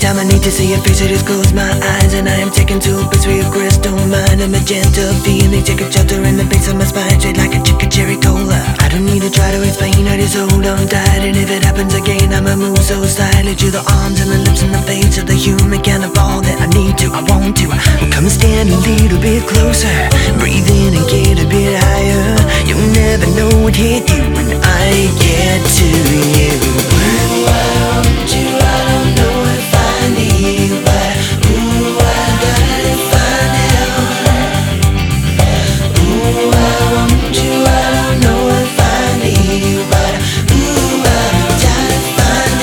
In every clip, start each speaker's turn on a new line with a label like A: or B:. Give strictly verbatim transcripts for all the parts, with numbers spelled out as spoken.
A: Anytime I need to see your face, I just close my eyes, and I am taken to a place where your crystal mind, a magenta feeling, take a shelter in the base of my spine, straight like a chicken cherry cola. I don't need to try to explain, I just hold on tight, and if it happens again, I'ma move so slightly to the arms and the lips and the face of the human kind of all that I need to, I want to. Well, come and stand a little bit closer, breathe in and get a bit higher. You'll never know what hit you when I get to you. Ooh, I want you, I don't know if I need you, but ooh, I gotta find out. Ooh, I want you, I don't know if I need you, but ooh, I gotta find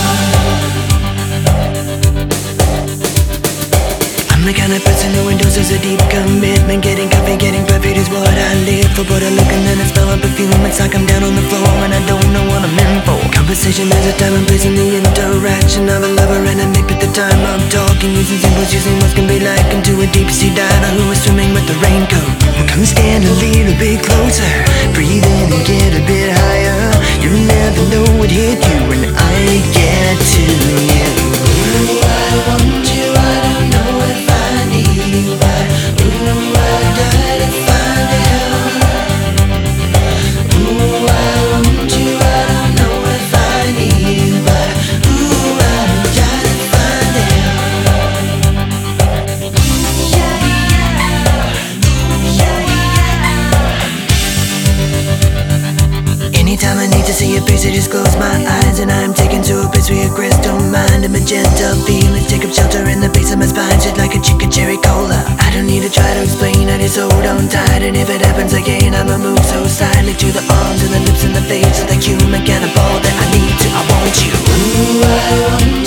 A: out. I'm the kind of person who endorses a deep commitment. Getting coffee, getting perfect is what I live for. But I look and then I smell a perfume, it's like I'm down on the floor and I don't know what I'm in for. Conversation has a time and place in the interaction of a lover and a mate. At the time I'm talking, using symbols, using what can be like into a deep sea diver who is swimming with the raincoat. Well, come stand a little bit closer, breathe in and get a bit higher. You'll never know what hit you when I get to you. Ooh, I want you, I don't know if I need you, but ooh, I gotta find out. Ooh, I want you, I don't know if I need you, but ooh, I gotta find out. Yeah, yeah. Anytime I need to see your face, I just close my eyes, and I'm taken to a place where your crystal mind, a magenta feelings, take up shelter in the base of my spine, shit like a chicken cherry cola. I don't need to try to explain, I just hold on tight, and if it happens again, I'ma move so silently to the arms and the lips and the face of the human kind of ball that I need to, I want you. Ooh, I want you.